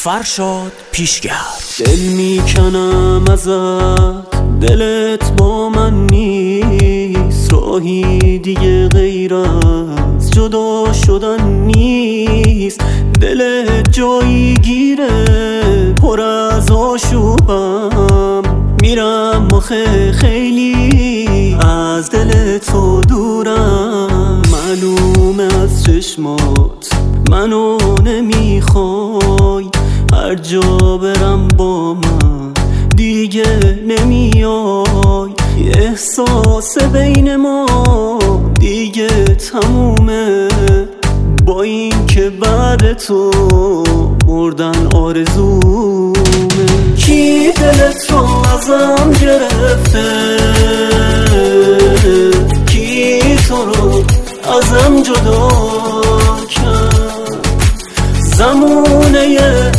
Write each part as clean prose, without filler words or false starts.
فرشاد پیشگر. دل میکنم ازت، دلت با من نیست، راهی دیگه غیر از جدا شدن نیست. دلت جایی گیره پر از آشوبم، میرم آخه خیلی از دل تو دورم. معلومه از چشمات منو نمیخوای، هر جا برم با من دیگه نمیای. احساس بین ما دیگه تمومه، با این که بعد تو مردن آرزومه. کی دلت رو ازم گرفته، کی تو رو ازم جدا کرد؟ زمونه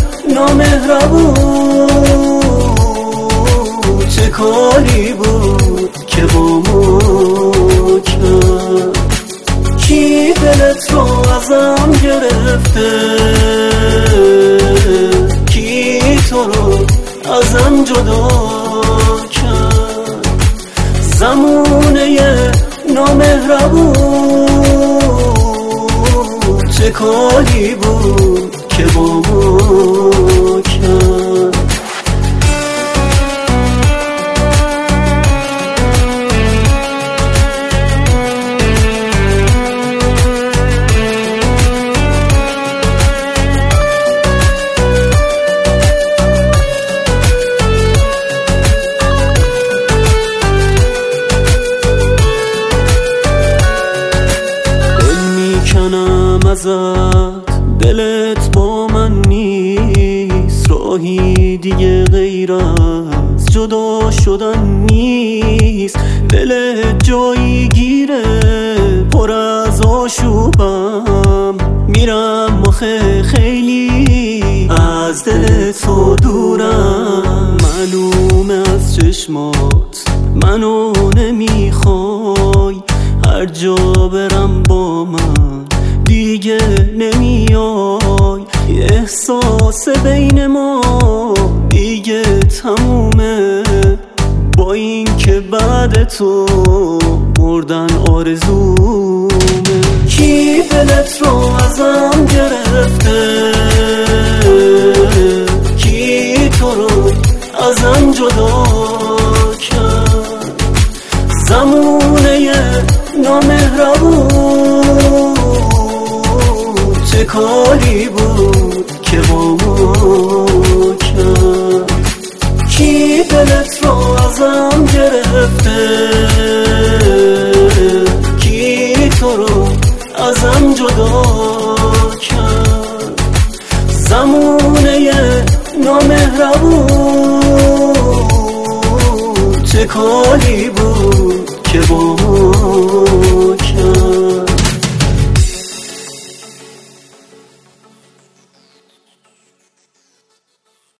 نامهربون چه کاری بود که با ما کرد؟ کی دلت رو ازم گرفته، کی تو رو ازم جدا کرد؟ زمونه نامهربون چه کاری بود که با ما کرد؟ دلت با من نیست، راهی دیگه غیر از جدا شدن نیست. دلت جایی گیره پر از آشوبم، میرم آخه خیلی از دل تو دورم. معلومه از چشمات منو نمیخوای، هر جا برم با من دیگه نمیای. احساس بین ما دیگه تمومه، با این که بعد تو مردن آرزومه. کی دلت رو ازم گرفته، کی تو رو ازم جدا کرد؟ زمونه نامهربون چه کاری بود که با ما کرد؟ کی دلت رو ازم گرفته، کی تو رو ازم جدا کرد؟ زمونه نامهربون چه کاری بود که با ما